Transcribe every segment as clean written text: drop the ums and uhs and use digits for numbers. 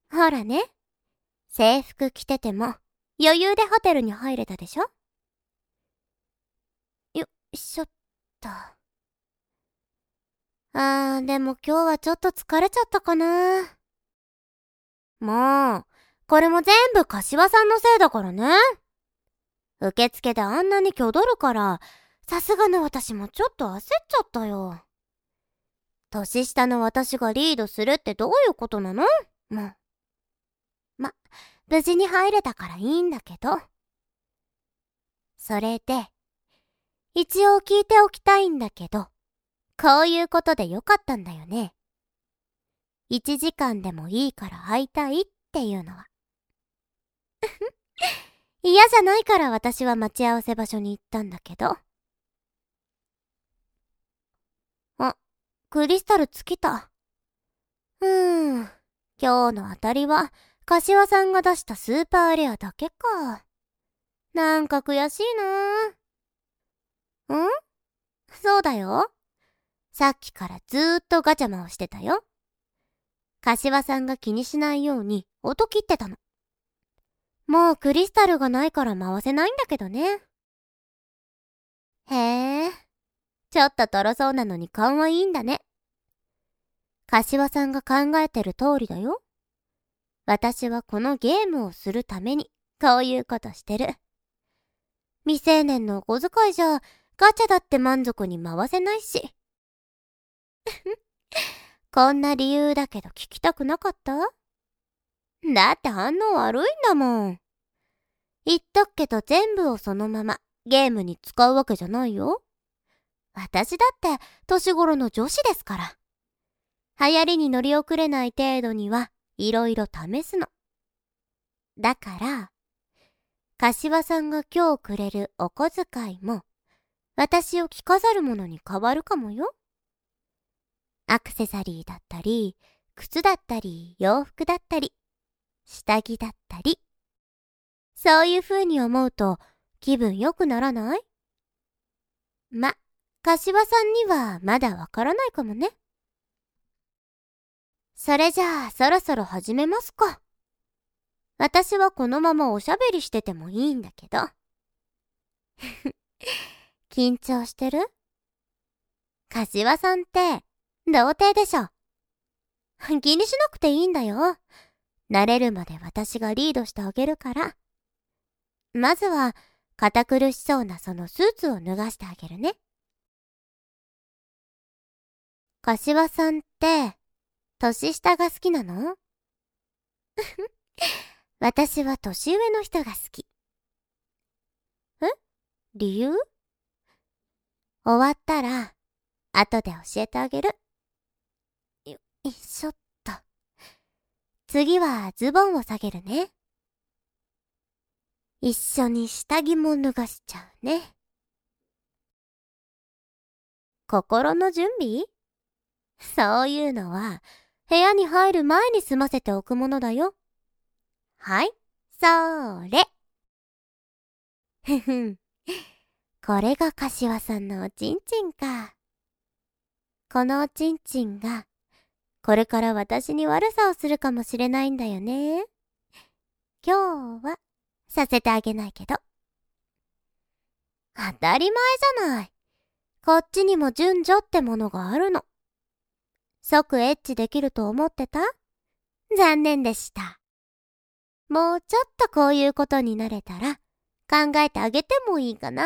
ほらね、制服着てても余裕でホテルに入れたでしょ。よいしょっと。でも今日はちょっと疲れちゃったかな。もう、これも全部柏さんのせいだからね。受付であんなに挙動るから、さすがの私もちょっと焦っちゃったよ。年下の私がリードするってどういうことなの？もう。無事に入れたからいいんだけど。それで、一応聞いておきたいんだけど、こういうことでよかったんだよね。1時間でもいいから会いたいっていうのは。嫌じゃないから私は待ち合わせ場所に行ったんだけど。クリスタル尽きた。今日の当たりは、柏さんが出したスーパーレアだけか。なんか悔しいな。そうだよ。さっきからずーっとガチャ回してたよ。柏さんが気にしないように音切ってたの。もうクリスタルがないから回せないんだけどね。へえ、ちょっととろそうなのに勘はいいんだね。柏さんが考えてる通りだよ。私はこのゲームをするためにこういうことしてる。未成年のお小遣いじゃガチャだって満足に回せないし。こんな理由だけど聞きたくなかった？だって反応悪いんだもん。言っとくけど全部をそのままゲームに使うわけじゃないよ。私だって年頃の女子ですから。流行りに乗り遅れない程度にはいろいろ試すの。だから、柏さんが今日くれるお小遣いも私を着飾るものに変わるかもよ。アクセサリーだったり、靴だったり、洋服だったり、下着だったり。そういう風に思うと気分良くならない？柏さんにはまだわからないかもね。それじゃあそろそろ始めますか。私はこのままおしゃべりしててもいいんだけど。緊張してる？柏さんって童貞でしょ。気にしなくていいんだよ。慣れるまで私がリードしてあげるから。まずは堅苦しそうなそのスーツを脱がしてあげるね。柏さんって年下が好きなの？私は年上の人が好き。理由？終わったら後で教えてあげる。よいしょっと。次はズボンを下げるね。一緒に下着も脱がしちゃうね。心の準備？そういうのは部屋に入る前に済ませておくものだよ。はい、それ。ふふん。これが柏さんのおちんちんか。このおちんちんがこれから私に悪さをするかもしれないんだよね。今日はさせてあげないけど。当たり前じゃない。こっちにも順序ってものがあるの。即エッチできると思ってた？残念でした。もうちょっとこういうことになれたら考えてあげてもいいかな。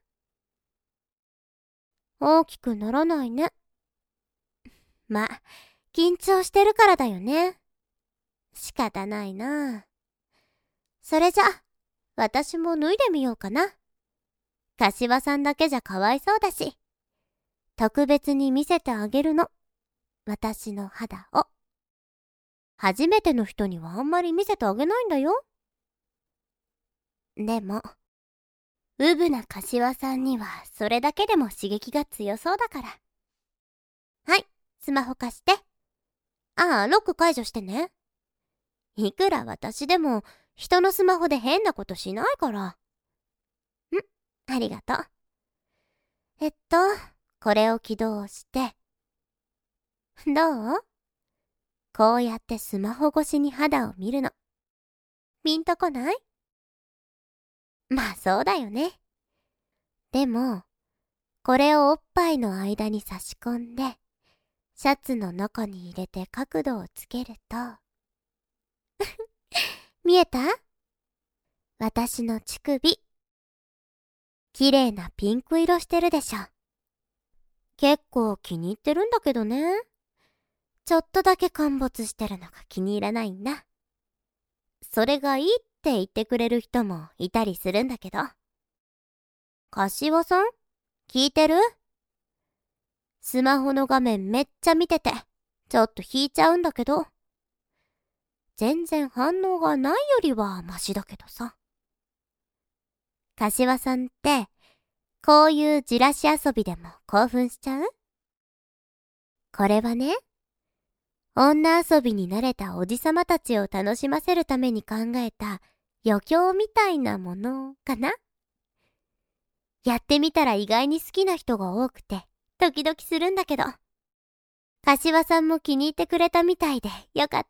大きくならないね。緊張してるからだよね。仕方ないな。それじゃ、私も脱いでみようかな。柏さんだけじゃかわいそうだし、特別に見せてあげるの。私の肌を。初めての人にはあんまり見せてあげないんだよ。でも、うぶな柏さんにはそれだけでも刺激が強そうだから。はい、スマホ貸して。ロック解除してね。いくら私でも人のスマホで変なことしないから。ありがとう。これを起動して。どう？ こうやってスマホ越しに肌を見るの。ピンとこない？まあそうだよね。でも、これをおっぱいの間に差し込んで、シャツの中に入れて角度をつけると、見えた？私の乳首。綺麗なピンク色してるでしょ。結構気に入ってるんだけどね。ちょっとだけ陥没してるのが気に入らないんだ。それがいいって言ってくれる人もいたりするんだけど。柏さん？聞いてる？スマホの画面めっちゃ見てて、ちょっと引いちゃうんだけど。全然反応がないよりはマシだけどさ。柏さんって、こういうじらし遊びでも興奮しちゃう？これはね、女遊びに慣れたおじさまたちを楽しませるために考えた余興みたいなものかな？やってみたら意外に好きな人が多くて、ドキドキするんだけど。柏さんも気に入ってくれたみたいでよかった。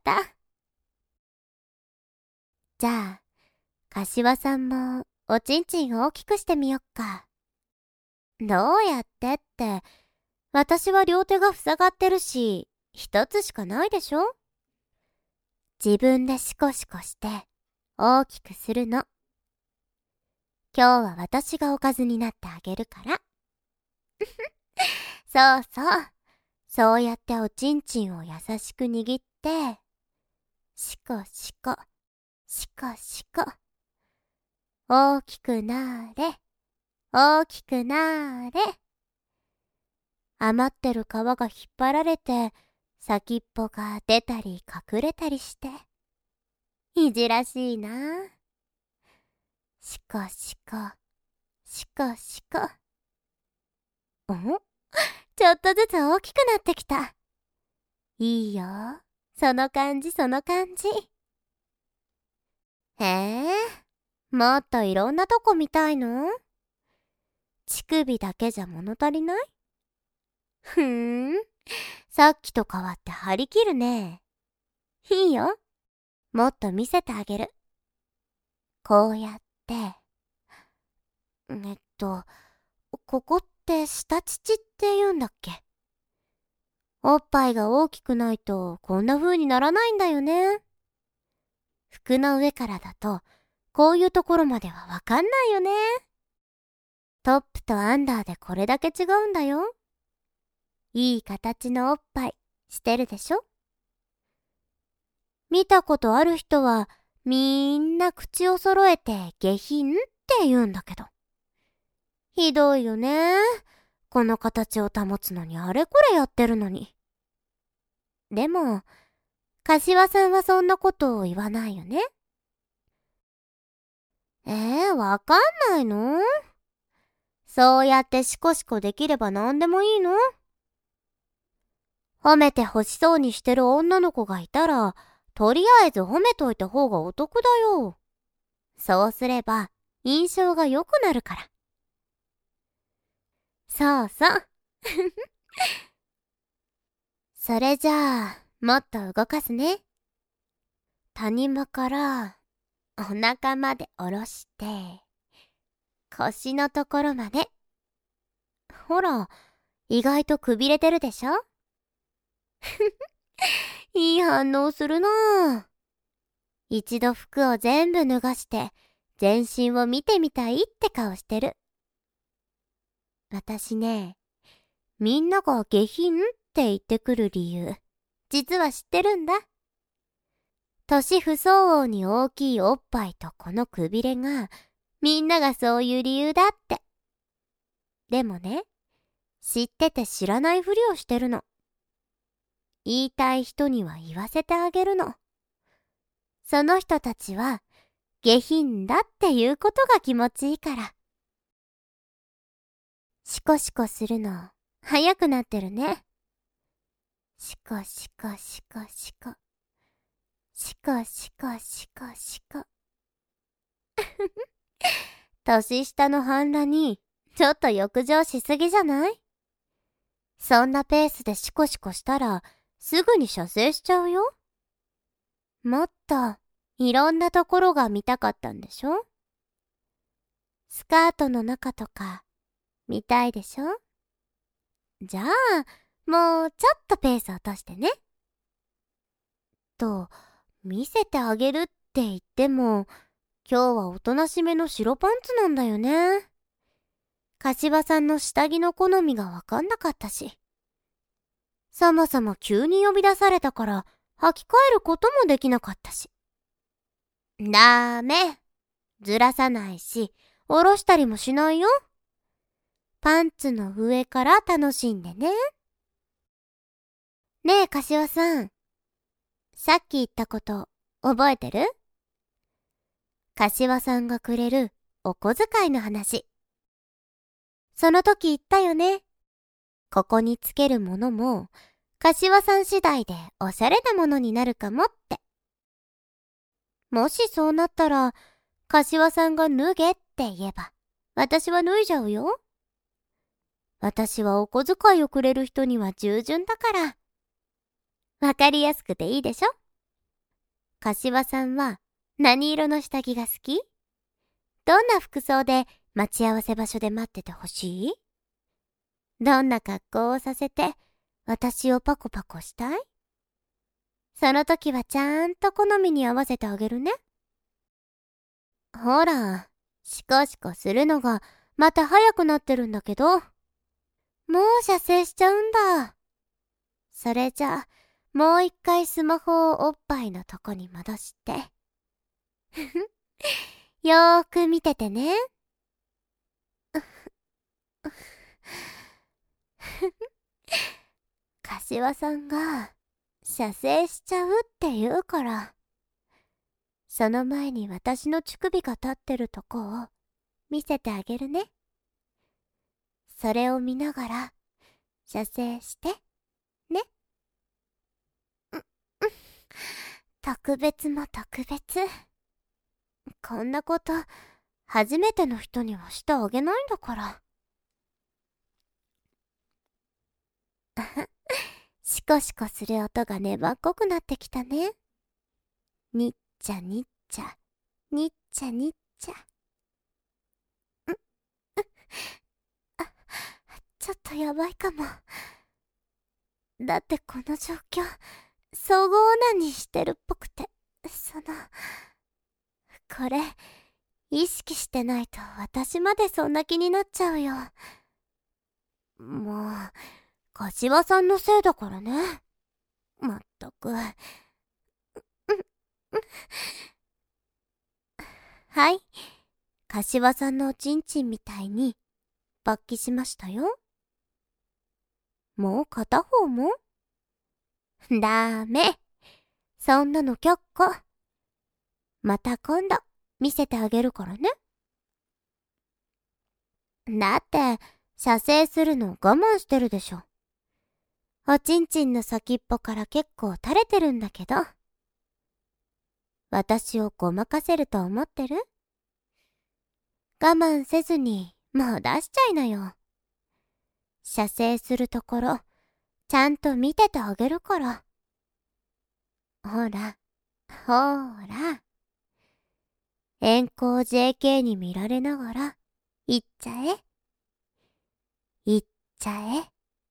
じゃあ、柏さんもおちんちん大きくしてみよっか。どうやってって、私は両手が塞がってるし、一つしかないでしょ？自分でシコシコして大きくするの。今日は私がおかずになってあげるから。そうそう。そうやっておちんちんを優しく握って、シコシコ、シコシコ。大きくなーれ、大きくなーれ。余ってる皮が引っ張られて、先っぽが出たり隠れたりして。いじらしいな。シコシコ、シコシコ。ちょっとずつ大きくなってきた。いいよ。その感じその感じ。へえ、もっといろんなとこ見たいの？乳首だけじゃ物足りない？さっきと変わって張り切るね。いいよ。もっと見せてあげる。こうやって。ここって下乳って言うんだっけ？おっぱいが大きくないとこんな風にならないんだよね。服の上からだとこういうところまではわかんないよね。トップとアンダーでこれだけ違うんだよ。いい形のおっぱいしてるでしょ？見たことある人はみんな口を揃えて下品って言うんだけど。ひどいよね。この形を保つのにあれこれやってるのに。でも、柏さんはそんなことを言わないよね。わかんないの？そうやってシコシコできれば何でもいいの？褒めて欲しそうにしてる女の子がいたら、とりあえず褒めといた方がお得だよ。そうすれば印象が良くなるから。そうそう。それじゃあ、もっと動かすね。谷間からお腹まで下ろして、腰のところまで。ほら、意外とくびれてるでしょ？いい反応するなぁ。一度服を全部脱がして全身を見てみたいって顔してる。私ね、みんなが下品って言ってくる理由、実は知ってるんだ。年不相応に大きいおっぱいとこのくびれが、みんながそういう理由だって。でもね、知ってて知らないふりをしてるの。言いたい人には言わせてあげるの。その人たちは下品だっていうことが気持ちいいから。シコシコするの早くなってるね。シコシコシコシコ。シコシコシコシコ。年下の半裸にちょっと欲情しすぎじゃない？そんなペースでシコシコしたらすぐに射精しちゃうよ。もっといろんなところが見たかったんでしょ？スカートの中とか見たいでしょ？じゃあ、もうちょっとペース落としてね。と、見せてあげるって言っても、今日はおとなしめの白パンツなんだよね。柏さんの下着の好みがわかんなかったし。そもそも急に呼び出されたから履き替えることもできなかったし。ダメ。ずらさないし、下ろしたりもしないよ。パンツの上から楽しんでね。ねえ、柏さん。さっき言ったこと覚えてる？柏さんがくれるお小遣いの話。その時言ったよね。ここにつけるものも、柏さん次第でおしゃれなものになるかもって。もしそうなったら、柏さんが脱げって言えば、私は脱いじゃうよ。私はお小遣いをくれる人には従順だから。わかりやすくていいでしょ？柏さんは何色の下着が好き？どんな服装で待ち合わせ場所で待っててほしい？どんな格好をさせて私をパコパコしたい？その時はちゃんと好みに合わせてあげるね。ほら、シコシコするのがまた早くなってるんだけど。もう射精しちゃうんだ。それじゃあ、もう一回スマホをおっぱいのとこに戻して。よーく見ててね。柏さんが射精しちゃうって言うから、その前に私の乳首が立ってるとこを見せてあげるね。それを見ながら射精してね。特別も特別。こんなこと初めての人にはしてあげないんだから。シコシコする音が粘っこくなってきたね。にっちゃにっちゃ、にっちゃにっちゃ。ちょっとやばいかも。だってこの状況、総合オナニーしてるっぽくて、これ、意識してないと私までそんな気になっちゃうよ。もう、柏さんのせいだからね。まったく。はい。柏さんのおちんちんみたいに、勃起しましたよ。もう片方も？ダメ。そんなの却下。また今度、見せてあげるからね。だって、射精するの我慢してるでしょ。おちんちんの先っぽから結構垂れてるんだけど。私をごまかせると思ってる？我慢せずに、もう出しちゃいなよ。射精するところ、ちゃんと見ててあげるから。ほら、ほら。遠行 JK に見られながら、行っちゃえ。行っちゃえ。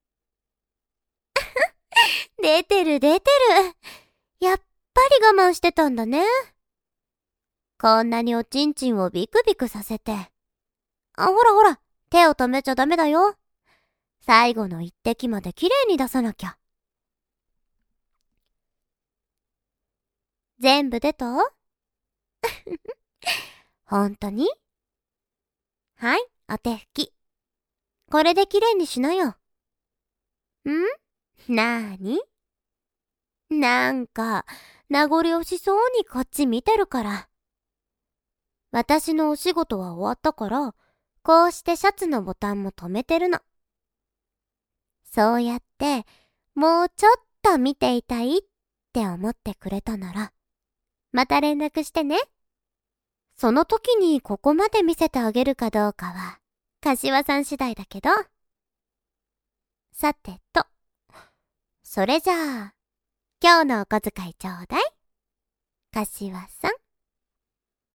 出てる出てる。やっぱり我慢してたんだね。こんなにおちんちんをビクビクさせて。ほらほら、手を止めちゃダメだよ。最後の一滴まできれいに出さなきゃ。全部出た？ほんとに？はい、お手拭き。これできれいにしなよ。なーに？なんか、名残惜しそうにこっち見てるから。私のお仕事は終わったから、こうしてシャツのボタンも止めてるの。そうやって、もうちょっと見ていたいって思ってくれたなら、また連絡してね。その時にここまで見せてあげるかどうかは、柏さん次第だけど。さてと、それじゃあ、 今日のお小遣いちょうだい。柏さん。